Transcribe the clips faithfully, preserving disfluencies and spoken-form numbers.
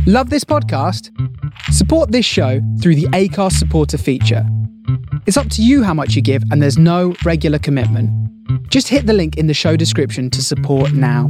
Love this podcast? Support this show through the Acast supporter feature. It's up to you how much you give, and there's no regular commitment. Just hit the link in the show description to support now.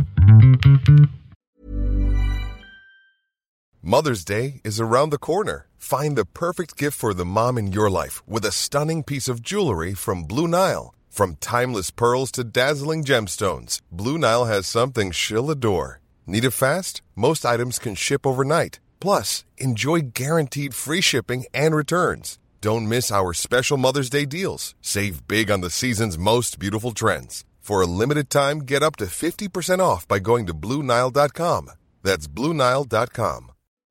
Mother's Day is around the corner. Find the perfect gift for the mom in your life with a stunning piece of jewelry from Blue Nile. From timeless pearls to dazzling gemstones, Blue Nile has something she'll adore. Need it fast? Most items can ship overnight. Plus, enjoy guaranteed free shipping and returns. Don't miss our special Mother's Day deals. Save big on the season's most beautiful trends. For a limited time, get up to fifty percent off by going to Blue Nile dot com. That's Blue Nile dot com.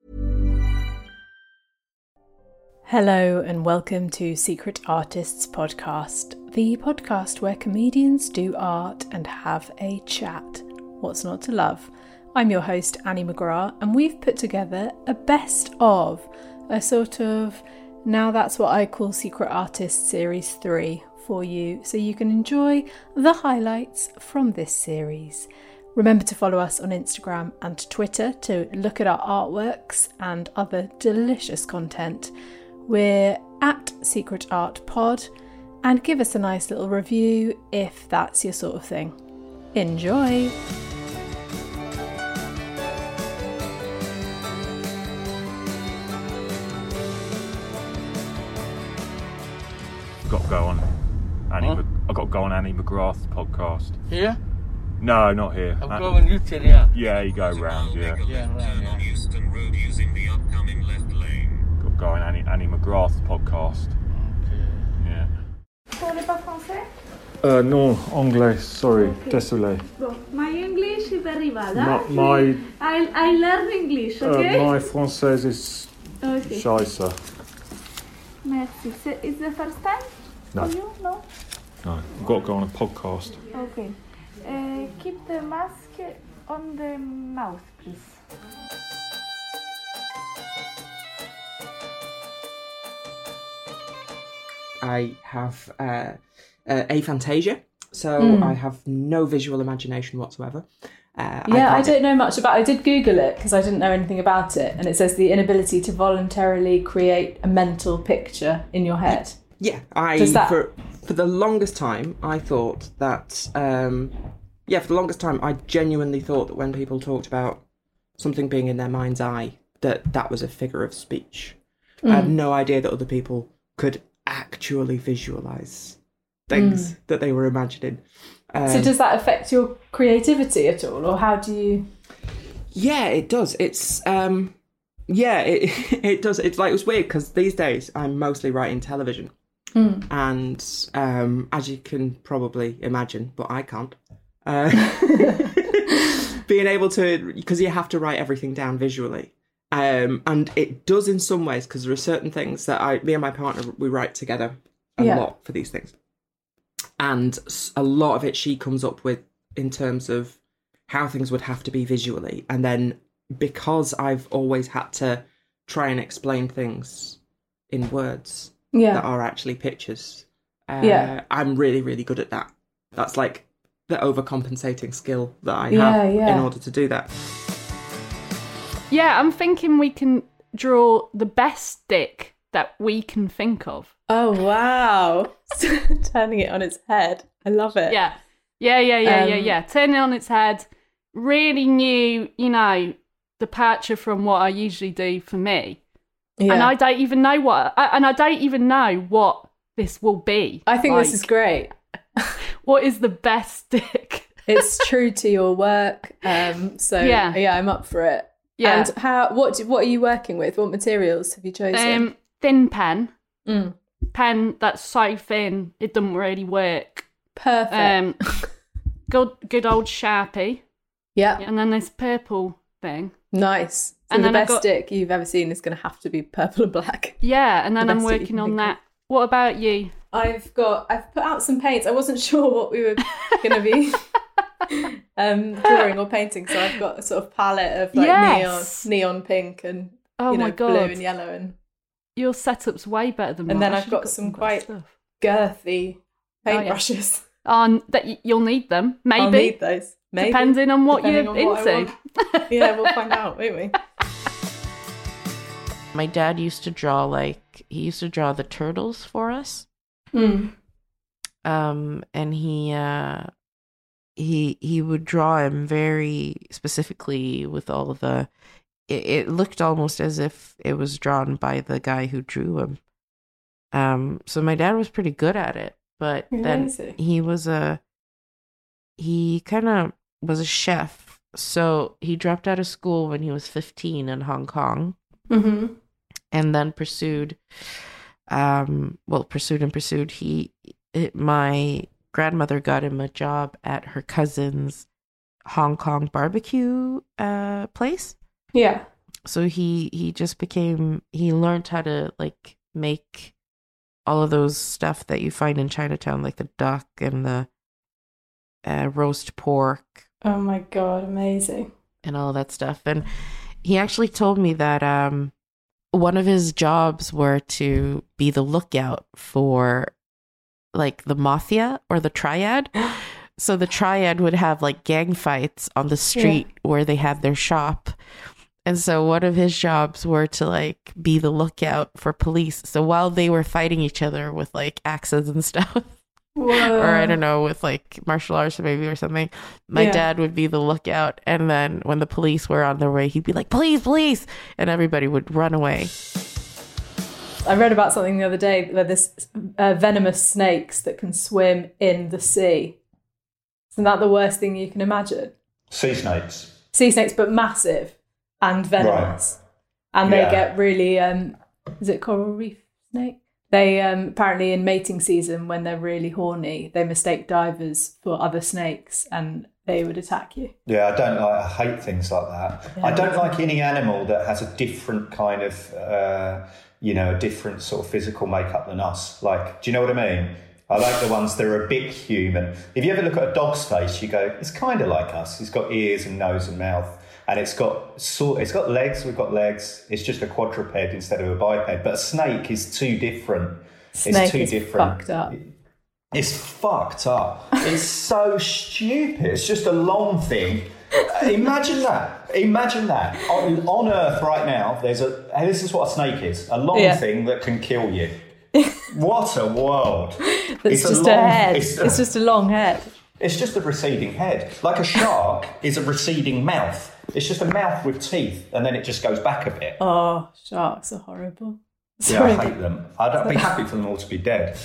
Hello and welcome to Secret Artists Podcast, the podcast where comedians do art and have a chat. What's not to love? I'm your host, Annie McGrath, and we've put together a best of, a sort of, now that's what I call Secret Artists Series three for you, so you can enjoy the highlights from this series. Remember to follow us on Instagram and Twitter to look at our artworks and other delicious content. We're at Secret Art Pod, and give us a nice little review if that's your sort of thing. Enjoy! I've got to go on Annie. Huh? Mc- I've got to go on Annie McGrath's podcast. Here? No, not here. I'm An- going you to there. Yeah, you go round. Yeah. Yeah, right, yeah. Euston Road using the upcoming left lane. Got to go on Annie Annie McGrath's podcast. Okay. Yeah. Parlez pas français? Uh, non, anglais, sorry, désolé. Bon, my English is very bad. Ma- huh? my- I, I learn English, okay? Uh, my français is Okay. scheisse. Merci. So, is the first time No. for you? No? No, I've got to go on a podcast. Okay. Uh, keep the mask on the mouth, please. I have uh, uh, aphantasia, so Mm. I have no visual imagination whatsoever. Uh, Yeah, I, can't- don't know much about it. I did Google it because I didn't know anything about it, and it says the inability to voluntarily create a mental picture in your head. Yeah, I Does that- for for the longest time I thought that. Um, yeah, for the longest time I genuinely thought that when people talked about something being in their mind's eye, that that was a figure of speech. I had no idea that other people could actually visualize things that they were imagining. Um, So does that affect your creativity at all, or how do you... Yeah, it does. It's um, yeah, it it does. It's like it's weird because these days I'm mostly writing television, and um, as you can probably imagine, but I can't. Uh, being able to, because you have to write everything down visually, um, and it does in some ways because there are certain things that I, me and my partner, we write together a Yeah. lot for these things, and s- a lot of it she comes up with in terms of how things would have to be visually. And then because I've always had to try and explain things in words Yeah. that are actually pictures, uh, Yeah. I'm really, really good at that. That's like the overcompensating skill that I Yeah, have yeah. in order to do that. Yeah, I'm thinking we can draw the best stick that we can think of. Oh, wow. Turning it on its head. I love it. Yeah. Yeah, yeah, yeah, yeah, Um, yeah. Turn it on its head. Really new, you know, departure from what I usually do for me. Yeah. And I don't even know what, I, and I don't even know what this will be. I think this Like, is great. What is the best stick? It's true to your work. Um, so Yeah. yeah, I'm up for it. Yeah. And how? What? do- What are you working with? What materials have you chosen? Um, thin pen. Mm. Pen that's so thin, it doesn't really work. Perfect. Um, good, good old Sharpie. yeah. And then this purple thing. Nice. So And the then I best got- stick you've ever seen is going to have to be purple and black. Yeah, and then The I'm best that you working can on think that. What about you? I've got. I've put out some paints. I wasn't sure what we were going to be um, drawing or painting, so I've got a sort of palette of like Yes. neon, neon pink and Oh you know my blue God. and yellow and Your setup's way better than And mine. then I I've should've got got some good quite- stuff. girthy Oh, yeah. paintbrushes. Um, that y- you'll need them, maybe. I'll need those. Maybe. Depending on what Depending you're on what I into. want. Yeah, we'll find out, won't we? My dad used to draw, like, he used to draw the turtles for us. Mm. Um, and he, uh, he, he would draw him very specifically with all of the, it, it looked almost as if it was drawn by the guy who drew him. Um, so my dad was pretty good at it, but Amazing. then he was a, he kind of was a chef. So he dropped out of school when he was fifteen in Hong Kong. Mm-hmm. And then pursued, um, well, pursued and pursued. He, it, my grandmother got him a job at her cousin's Hong Kong barbecue uh, place. Yeah. So he, he just became, he learned how to like make all of those stuff that you find in Chinatown, like the duck and the uh, roast pork. Oh my God, amazing. And all of that stuff. And he actually told me that, um, one of his jobs were to be the lookout for like the mafia or the triad. So the triad would have like gang fights on the street yeah. where they had their shop. And so one of his jobs were to like be the lookout for police. So while they were fighting each other with like axes and stuff, Whoa. or I don't know, with like martial arts maybe or something, my yeah. dad would be the lookout. And then when the police were on their way, he'd be like, police, police. And everybody would run away. I read about something the other day where there's uh, venomous snakes that can swim in the sea. Isn't that the worst thing you can imagine? Sea snakes. Sea snakes, but massive and venomous. Right. And they yeah. get really, um, is it coral reef snake? They um, apparently in mating season, when they're really horny, they mistake divers for other snakes and they would attack you. Yeah, I don't like, I hate things like that. Yeah. I don't like any animal that has a different kind of, uh, you know, a different sort of physical makeup than us. Like, do you know what I mean? I like the ones that are a bit human. If you ever look at a dog's face, you go, it's kind of like us. It's got ears and nose and mouth. And it's got sort, it's got legs. We've got legs. It's just a quadruped instead of a biped. But a snake is too different. Snake it's too is different. Fucked up. It's fucked up. It's so stupid. It's just a long thing. Imagine that. Imagine that. On, on Earth right now, there's a. This is what a snake is. A long yeah. thing that can kill you. What a world. It's, it's just a, long, a head. It's, it's just a long head. It's just a receding head. Like a shark is a receding mouth. It's just a mouth with teeth, and then it just goes back a bit. Oh, sharks are horrible. Yeah, Sorry. I hate them. I'd, I'd be happy for them all to be dead.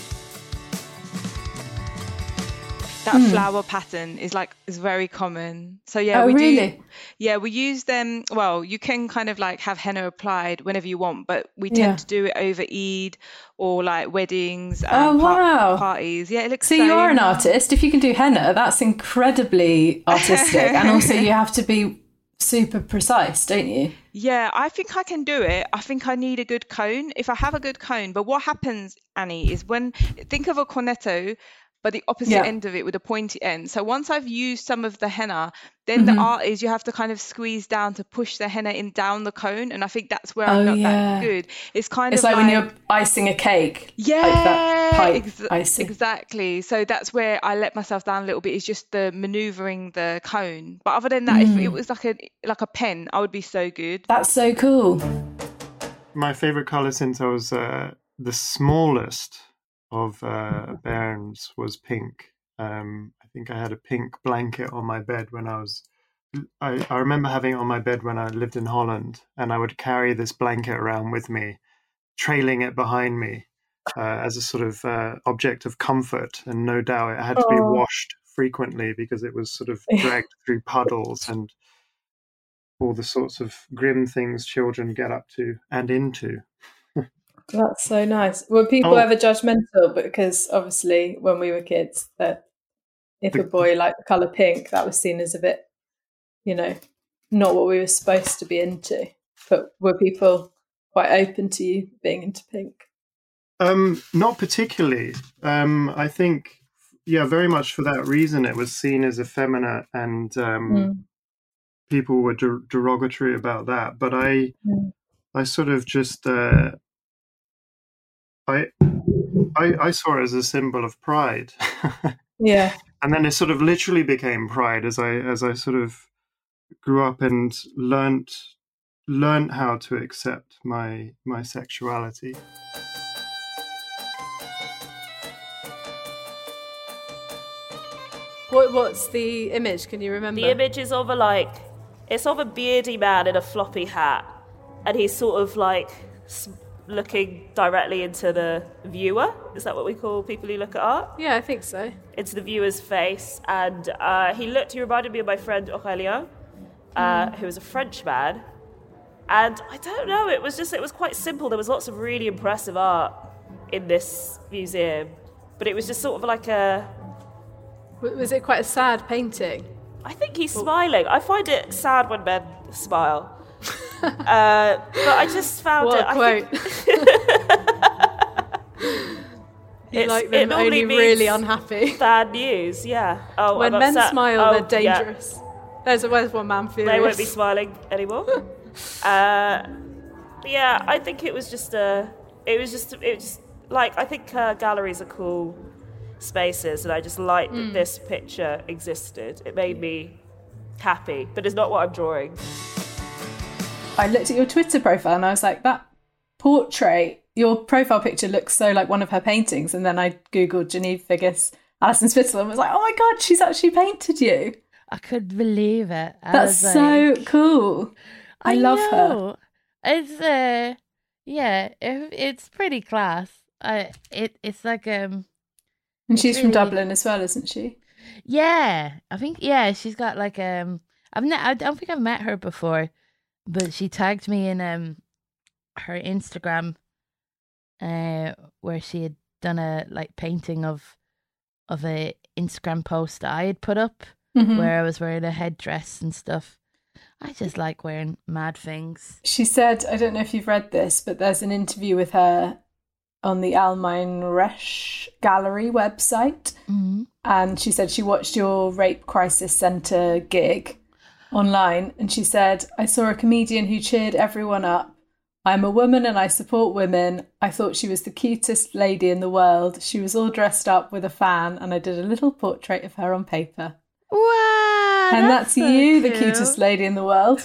That mm. flower pattern is like is very common. So yeah, oh, we really? do. Yeah, we use them. Well, you can kind of like have henna applied whenever you want, but we tend yeah. to do it over Eid or like weddings. And oh wow! Par- parties. Yeah, it looks. So, so you're an artist. If you can do henna, that's incredibly artistic, and also you have to be super precise, don't you? Yeah, I think I can do it. I think I need a good cone. If I have a good cone, but what happens, Annie, is when think of a cornetto, but the opposite yeah. end of it with a pointy end. So once I've used some of the henna, then mm-hmm. the art is you have to kind of squeeze down to push the henna in down the cone. And I think that's where oh, I'm not yeah. that good. It's kind it's of like, like when you're icing a cake. Yeah, like that pipe ex- icing. exactly. So that's where I let myself down a little bit, is just the manoeuvring the cone. But other than that, mm. if it was like a like a pen, I would be so good. That's so cool. My favourite colour since I was uh, the smallest of uh, bairns was pink. Um, I think I had a pink blanket on my bed when I was, I, I remember having it on my bed when I lived in Holland, and I would carry this blanket around with me, trailing it behind me uh, as a sort of uh, object of comfort. And no doubt it had to be oh. washed frequently because it was sort of dragged through puddles and all the sorts of grim things children get up to and into. That's so nice. Were people oh. ever judgmental? Because obviously when we were kids, that if the, a boy liked the colour pink, that was seen as a bit, you know, not what we were supposed to be into. But were people quite open to you being into pink? Um, not particularly. Um, I think, yeah, very much for that reason, it was seen as effeminate, and um, mm. people were der- derogatory about that. But I, mm. I sort of just, uh, I, I, I saw it as a symbol of pride. Yeah. And then it sort of literally became pride as I as I sort of grew up and learnt learned how to accept my my sexuality. What What's the image? Can you remember? The image is of a like, it's of a beardy man in a floppy hat, and he's sort of like looking directly into the viewer. Is that what we call people who look at art? Yeah, I think so. Into the viewer's face, and uh, he looked. He reminded me of my friend Aurélien, uh, mm. who was a French man, and I don't know. It was just it was quite simple. There was lots of really impressive art in this museum, but it was just sort of like a. Was it quite a sad painting? I think he's smiling. I find it sad when men smile. uh, but I just found what it. A quote. I think you like them it only really unhappy. Bad news, yeah. Oh, when I'm men upset. smile, oh, they're dangerous. Yeah. There's, where's one man furious? They won't be smiling anymore. uh, yeah, I think it was just a. It was just. It was just like I think uh, galleries are cool spaces, and I just liked mm. that this picture existed. It made me happy, but it's not what I'm drawing. I looked at your Twitter profile and I was like, that portrait, your profile picture looks so like one of her paintings. And then I googled Genevieve Figgis, Alison Spittle, and was like, oh my god, she's actually painted you. I couldn't believe it. I That's so like, cool. I, I love know. her. It's uh yeah, it, it's pretty class. I it it's like um And she's really... from Dublin as well, isn't she? Yeah, I think yeah. She's got like um. I've ne- I don't think I've met her before, but she tagged me in um her Instagram, uh, where she had done a like painting of of a Instagram post that I had put up, mm-hmm. where I was wearing a headdress and stuff. I just like wearing mad things. She said, I don't know if you've read this, but there's an interview with her on the Almain Resh Gallery website. Mm-hmm. And she said she watched your Rape Crisis Centre gig online. And she said, I saw a comedian who cheered everyone up. I'm a woman and I support women. I thought she was the cutest lady in the world. She was all dressed up with a fan and I did a little portrait of her on paper. Wow. And that's, that's so you, cute. The cutest lady in the world.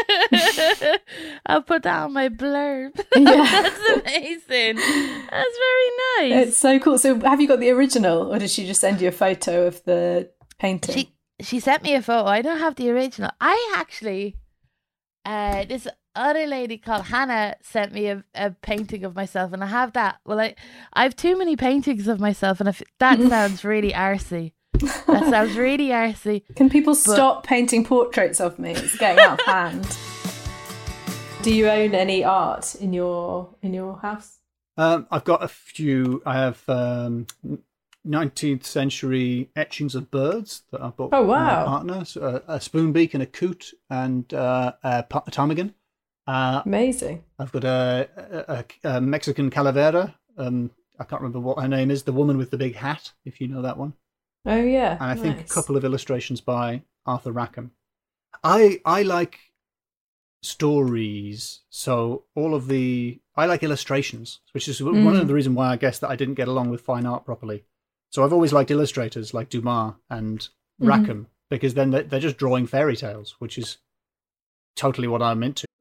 I'll put that on my blurb. Yeah. That's amazing. That's very nice. It's so cool. So have you got the original or did she just send you a photo of the painting? She, she sent me a photo. I don't have the original. I actually, uh, this other lady called Hannah sent me a, a painting of myself and I have that. Well, I, I have too many paintings of myself and if, that sounds really arsey. That sounds really arsey. Can people but... stop painting portraits of me? It's getting out of hand. Do you own any art in your in your house? Um, I've got a few. I have um, nineteenth century etchings of birds that I bought oh, from wow. my partner. So a, a spoonbeak and a coot and uh, a ptarmigan. Uh, Amazing. I've got a, a, a Mexican calavera. Um, I can't remember what her name is. The woman with the big hat, if you know that one. Oh, yeah. And I nice. think a couple of illustrations by Arthur Rackham. I I like stories, so all of the... I like illustrations, which is mm. one of the reasons why I guess that I didn't get along with fine art properly. So I've always liked illustrators like Dumas and Rackham, mm-hmm. because then they're, they're just drawing fairy tales, which is totally what I'm into.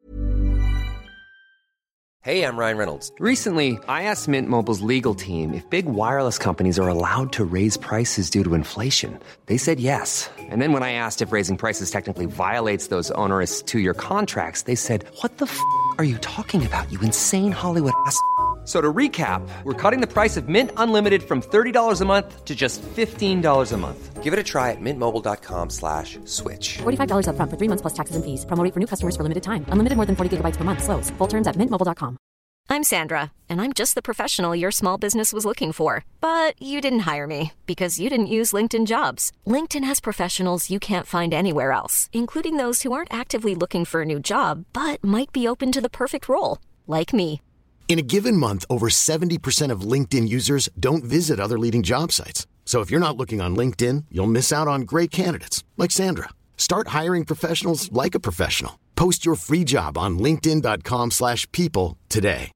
Hey, I'm Ryan Reynolds. Recently, I asked Mint Mobile's legal team if big wireless companies are allowed to raise prices due to inflation. They said yes. And then when I asked if raising prices technically violates those onerous two-year contracts, they said, what the f*** are you talking about, you insane Hollywood ass f- So to recap, we're cutting the price of Mint Unlimited from thirty dollars a month to just fifteen dollars a month. Give it a try at mintmobile.com slash switch. forty-five dollars up front for three months plus taxes and fees. Promo rate for new customers for limited time. Unlimited more than forty gigabytes per month. Slows full terms at mint mobile dot com. I'm Sandra, and I'm just the professional your small business was looking for. But you didn't hire me because you didn't use LinkedIn Jobs. LinkedIn has professionals you can't find anywhere else, including those who aren't actively looking for a new job, but might be open to the perfect role, like me. In a given month, over seventy percent of LinkedIn users don't visit other leading job sites. So if you're not looking on LinkedIn, you'll miss out on great candidates like Sandra. Start hiring professionals like a professional. Post your free job on linkedin.com slash people today.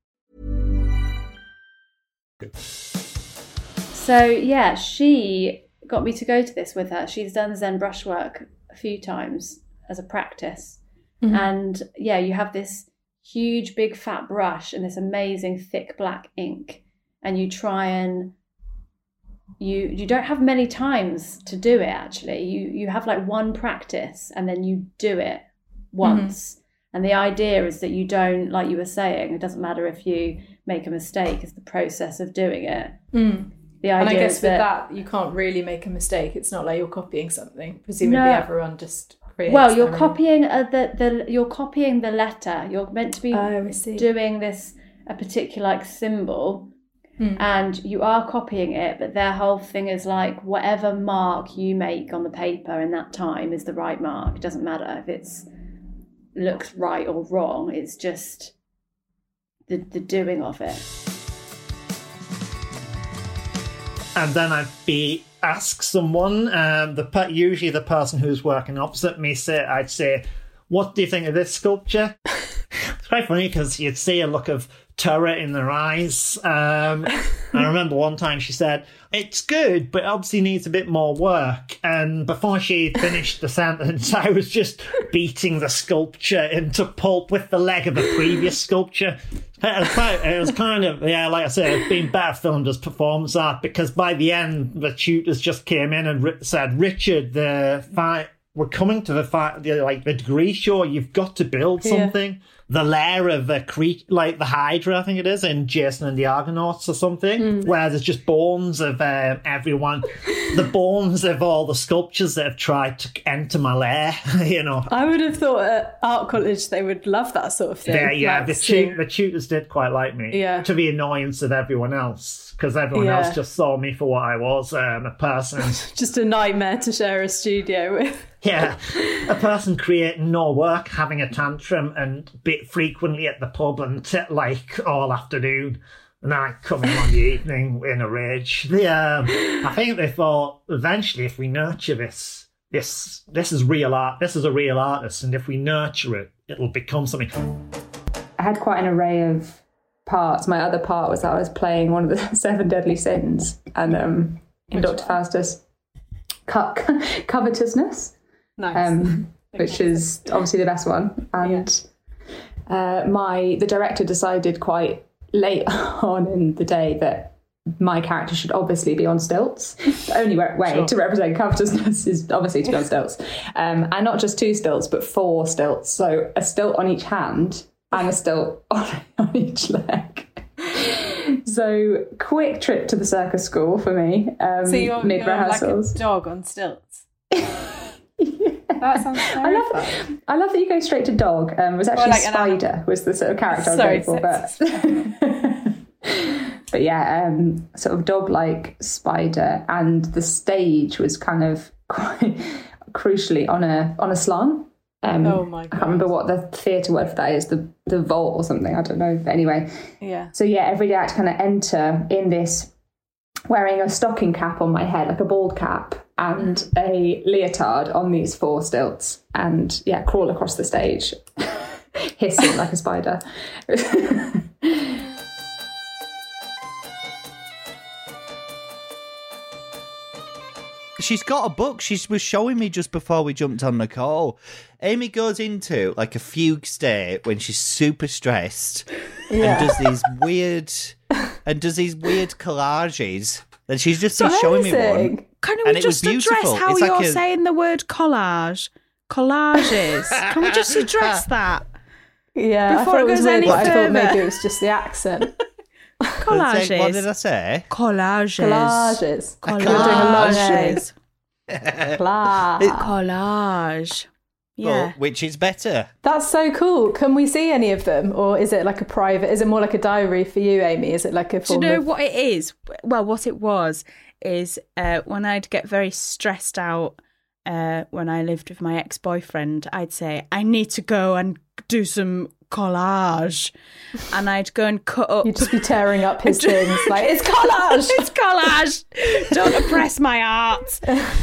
So, yeah, she got me to go to this with her. She's done Zen brushwork a few times as a practice. Mm-hmm. And yeah, you have this huge, big, fat brush and this amazing thick black ink, and you try and you you don't have many times to do it. Actually, you you have like one practice, and then you do it once. Mm-hmm. And the idea is that you don't, like you were saying, it doesn't matter if you make a mistake. It's the process of doing it. Mm. The idea and I guess is with that, that, you can't really make a mistake. It's not like you're copying something. Presumably, no. everyone just creates. Well, you're their copying uh, the the you're copying the letter. You're meant to be oh, I see. doing this a particular like symbol, hmm. and you are copying it. But their whole thing is like whatever mark you make on the paper in that time is the right mark. It doesn't matter if it's looks right or wrong. It's just the the doing of it. And then I'd be ask someone, um, the per- usually the person who's working opposite me, say I'd say, "What do you think of this sculpture?" It's quite funny because you'd see a look of terror in their eyes. Um, I remember one time she said, "It's good, but obviously needs a bit more work." And before she finished the sentence, I was just beating the sculpture into pulp with the leg of a previous sculpture. It was, quite, it was kind of, yeah, like I said, it's been better filmed as performance art, because by the end, the tutors just came in and ri- said, "Richard, the fight, we're coming to the fight, the, like the degree show, you've got to build something." Yeah. The lair of a cre- like the Hydra, I think it is, in Jason and the Argonauts or something, mm. where there's just bones of um, everyone, the bones of all the sculptures that have tried to enter my lair, you know. I would have thought at art college they would love that sort of thing. Yeah, yeah, like the, tu- the tutors did quite like me, yeah. to the annoyance of everyone else, because everyone yeah. else just saw me for what I was, um, a person. Just a nightmare to share a studio with. Yeah, a person creating no work, having a tantrum, and bit frequently at the pub and t- like all afternoon, and then I come in on the evening in a rage. The, um, I think they thought eventually, if we nurture this, this this is real art. This is a real artist, and if we nurture it, it'll become something. I had quite an array of parts. My other part was that I was playing one of the seven deadly sins, and um, in Which Doctor one? Faustus, co- covetousness. Nice. Um, which is obviously the best one, and yeah. uh, my the director decided quite late on in the day that my character should obviously be on stilts. The only way sure. to represent covetousness is obviously to be on stilts, um, and not just two stilts but four stilts. So a stilt on each hand and a stilt on, on each leg. So quick trip to the circus school for me. Um, so you're, mid you're rehearsals. like a dog on stilts. That sounds terrifying. I love, that, I love that you go straight to dog. Um, it was actually like Spider was the sort of character I was Sorry, going for. But, but yeah, um, sort of dog-like Spider, and the stage was kind of quite crucially on a on a slant. Um, oh my God. I can't remember what the theatre word for that is, the the vault or something. I don't know. But anyway, yeah. So yeah, every day I had to kind of enter in this, wearing a stocking cap on my head, like a bald cap, and a leotard on these four stilts, and yeah, crawl across the stage, hissing like a spider. She's got a book. She was showing me just before we jumped on the call. Amy goes into like a fugue state when she's super stressed, yeah. and does these weird and does these weird collages. And she's just been showing me one. Can we just address how it's you're like a... saying the word collage? Collages. Can we just address that? Yeah, before I it goes goes weird, any but further. I thought maybe it was just the accent. Collages. What did I say? Collages. Collages. Collages. Collage. Collage. Yeah. Well, which is better? That's so cool. Can we see any of them, or is it like a private? Is it more like a diary for you, Amy? Is it like a form Do you know of... what it is? Well, what it was is uh, when I'd get very stressed out uh, when I lived with my ex-boyfriend, I'd say, I need to go and do some collage, and I'd go and cut up. You'd just be tearing up his things like, it's collage! It's collage! Don't oppress my art!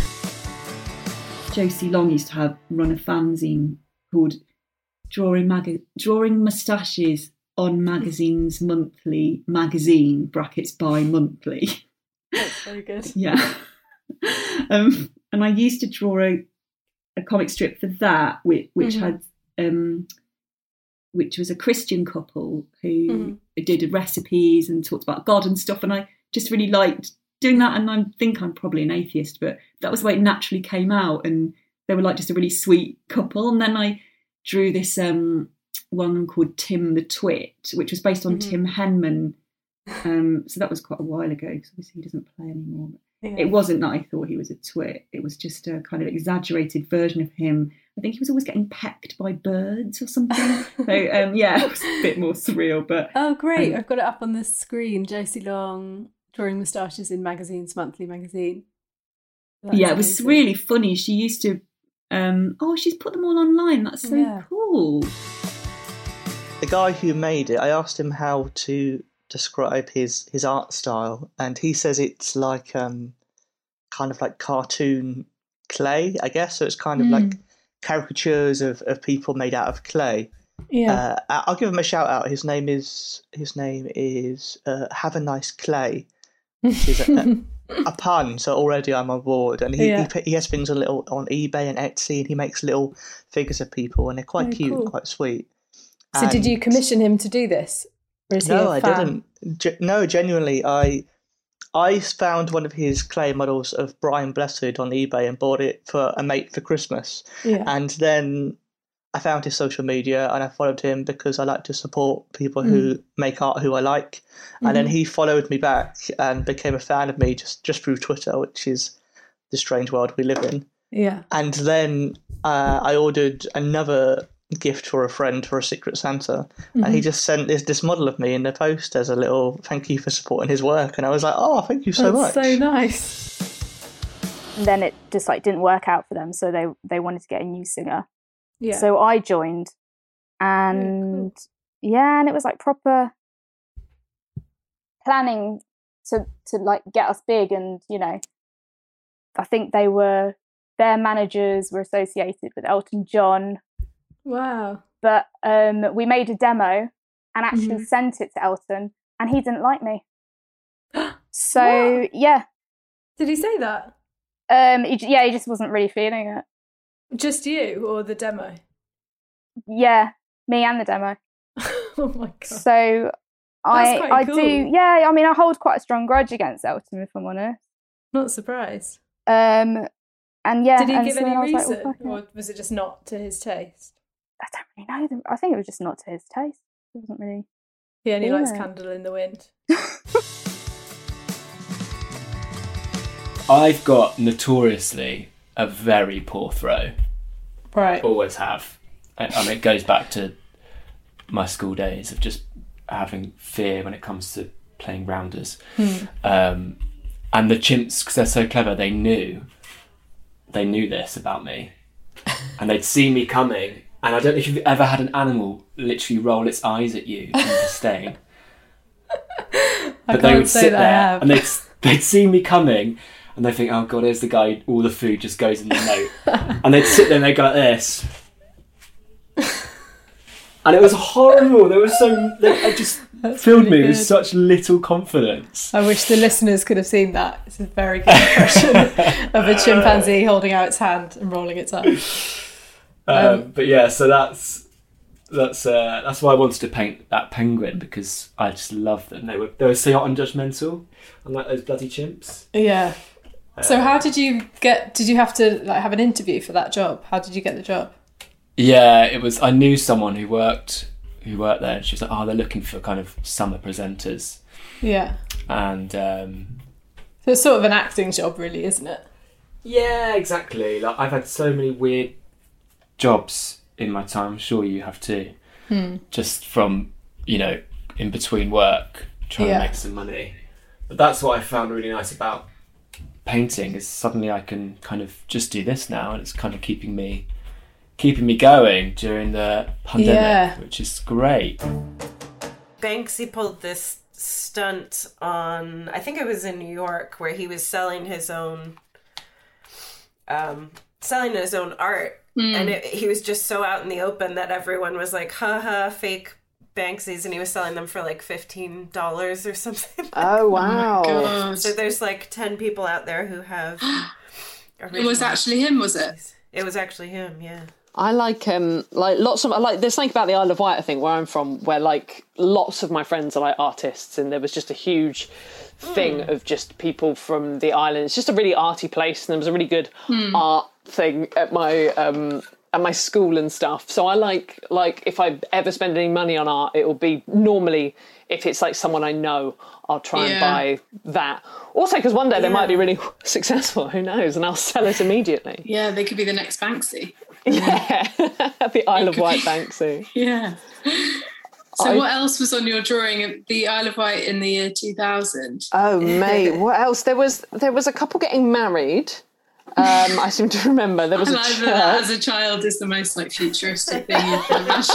Josie Long used to have run a fanzine called Drawing Mag- Drawing Moustaches on Magazine's Monthly Magazine, brackets bi-monthly. That's very good. Yeah. um, and I used to draw a, a comic strip for that, which, which mm-hmm. had um, which was a Christian couple who Mm-hmm. did recipes and talked about God and stuff. And I just really liked doing that. And I think I'm probably an atheist, but that was the way it naturally came out. And they were like just a really sweet couple. And then I drew this um, one called Tim the Twit, which was based on Mm-hmm. Tim Henman. Um, so that was quite a while ago, because obviously he doesn't play anymore. Yeah. It wasn't that I thought he was a twit. It was just a kind of exaggerated version of him. I think he was always getting pecked by birds or something. So um, yeah, it was a bit more surreal. But Oh, great. um, I've got it up on the screen. Josie Long drawing moustaches in Magazines, Monthly Magazine. That's yeah, it was amazing. really funny. She used to. Um, oh, she's put them all online. That's so Yeah. cool. The guy who made it, I asked him how to describe his his art style, and he says it's like um kind of like cartoon clay, I guess. So it's kind of Mm. like caricatures of, of people made out of clay. Yeah. Uh, I'll give him a shout out. His name is his name is uh, Have a Nice Clay, which is a, a pun. So already I'm on board. And he, Yeah. he he has things a little on eBay and Etsy, and he makes little figures of people, and they're quite Oh, cute, cool. and quite sweet. So did And- you commission him to do this? Or is he no, a I fan? didn't. Ge- no, genuinely, I I found one of his clay models of Brian Blessed on eBay and bought it for a mate for Christmas. Yeah. And then I found his social media and I followed him because I like to support people who Mm. make art who I like. And then Mhm. he followed me back and became a fan of me just, just through Twitter, which is the strange world we live in. Yeah. And then uh, I ordered another gift for a friend for a Secret Santa, and he Mhm. just sent this this model of me in the post as a little thank you for supporting his work. And I was like, oh, thank you so That's much. so nice. And then it just like didn't work out for them, so they they wanted to get a new singer. Yeah. So I joined, and yeah, and it was like proper planning to to like get us big, and you know, I think they were their managers were associated with Elton John. Wow. But um, we made a demo and actually Mhm. sent it to Elton, and he didn't like me. So yeah, Did he say that? um, he, j- yeah, he just wasn't really feeling it. Just you or the demo? Yeah, me and the demo. Oh my god. So I quite I cool. do yeah, I mean I hold quite a strong grudge against Elton, if I'm honest. Not surprised. Um and yeah, Did he and give so any then I was like, reason, well, fuck it. or was it just not to his taste? I don't really know. them. I think it was just not to his taste. It wasn't really He only likes Yeah. Candle in the Wind. I've got notoriously a very poor throw. Right. Always have. I, I mean, it goes back to my school days of just having fear when it comes to playing rounders. Hmm. Um, and the chimps, because they're so clever, they knew, they knew this about me. And they'd see me coming. And I don't know if you've ever had an animal literally roll its eyes at you in disdain. I But they can't would say sit that I there have. and they'd, they'd see me coming and they think, oh God, there's the guy, all the food just goes in the note. And they'd sit there and they'd go like this. And it was horrible. They were so, they it just That's filled really me with good. such little confidence. I wish the listeners could have seen that. It's a very good impression of a chimpanzee holding out its hand and rolling its eyes. Um, Um, but yeah, so that's that's uh, that's why I wanted to paint that penguin, because I just loved them. They were they were so unjudgmental, unlike those bloody chimps. Yeah. So Uh, how did you get? Did you have to like have an interview for that job? How did you get the job? Yeah, it was. I knew someone who worked who worked there, and she was like, "Oh, they're looking for kind of summer presenters." Yeah. And um, So it's sort of an acting job, really, isn't it? yeah, exactly. Like I've had so many weird jobs in my time. I'm sure you have too. Hmm. Just from you know in between work, trying Yeah. to make some money. But that's what I found really nice about painting is suddenly I can kind of just do this now, and it's kind of keeping me keeping me going during the pandemic, Yeah. which is great. Banksy pulled this stunt on, I think it was in New York, where he was selling his own, um, selling his own art, Mm. and it, he was just so out in the open that everyone was like, "Haha, fake Banksies," and he was selling them for like fifteen dollars or something. Oh, wow. Oh my God. So there's like ten people out there who have. It was actually him, was it? It was actually him, yeah. I like um like lots of I like there's something about the Isle of Wight, I think, where I'm from, where like lots of my friends are like artists, and there was just a huge thing mm. of just people from the island. It's just a really arty place, and there was a really good mm. art thing at my um at my school and stuff. So I like like if I ever spend any money on art, it will be normally if it's like someone I know, I'll try yeah. and buy that. Also, because one day yeah. they might be really successful, who knows, and I'll sell it immediately. Yeah, they could be the next Banksy. Yeah, the Isle of Wight Banksy. Yeah. So I, what else was on your drawing of the Isle of Wight in the year two thousand? Oh, mate, what else? There was there was a couple getting married. Um, I seem to remember there was a church. That as a child is the most like futuristic thing you can imagine.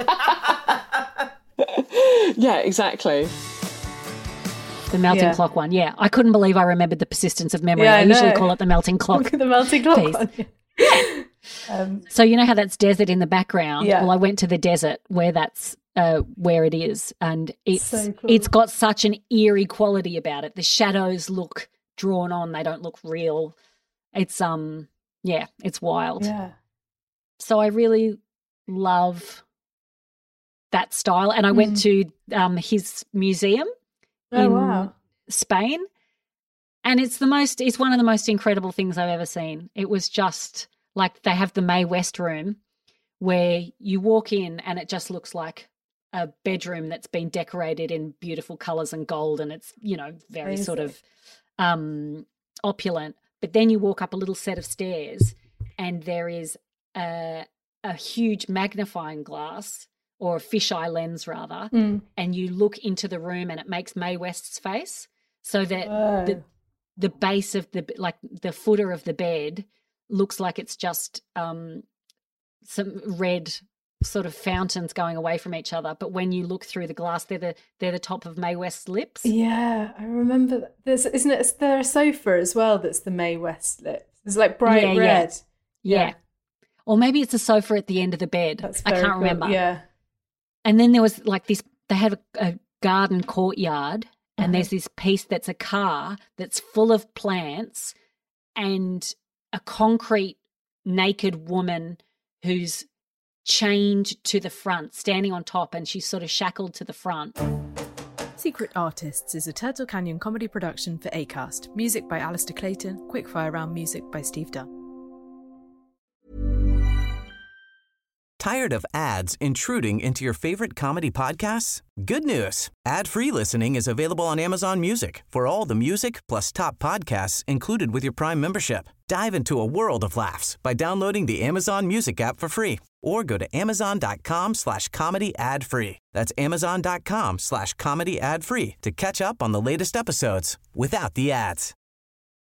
Yeah, exactly. The melting Yeah. clock one, yeah. I couldn't believe I remembered the persistence of memory. Yeah, I, I usually know. call it the melting clock. The melting clock piece. one. Um, So you know how that's desert in the background? Yeah. Well, I went to the desert where that's uh, where it is, and it's So cool. it's got such an eerie quality about it. The shadows look drawn on; they don't look real. It's um, yeah, it's wild. yeah. So I really love that style, and I went to um, his museum Oh, in wow. Spain, and it's the most it's one of the most incredible things I've ever seen. It was just like they have the Mae West room where you walk in and it just looks like a bedroom that's been decorated in beautiful colours and gold, and it's, you know, very sort Amazing. of um, opulent. But then you walk up a little set of stairs and there is a, a huge magnifying glass, or a fisheye lens rather, Mm. and you look into the room and it makes Mae West's face, so that Whoa. the the base of the like the footer of the bed looks like it's just um, some red sort of fountains going away from each other. But when you look through the glass, they're the they're the top of Mae West's lips. Yeah, I remember that. There's, isn't it? Is there a sofa as well that's the Mae West lips? It's like bright Yeah, yeah. red. Yeah. Or maybe it's a sofa at the end of the bed. That's I very can't cool. remember. Yeah. And then there was like this, they had a, a garden courtyard, and Uh-huh. there's this piece that's a car that's full of plants and a concrete naked woman who's chained to the front, standing on top, and she's sort of shackled to the front. Secret Artists is a Turtle Canyon comedy production for Acast. Music by Alistair Clayton, Quickfire Round music by Steve Dunn. Tired of ads intruding into your favorite comedy podcasts? Good news. Ad-free listening is available on Amazon Music for all the music plus top podcasts included with your Prime membership. Dive into a world of laughs by downloading the Amazon Music app for free or go to amazon.com slash comedy ad free. That's amazon.com slash comedy ad free to catch up on the latest episodes without the ads.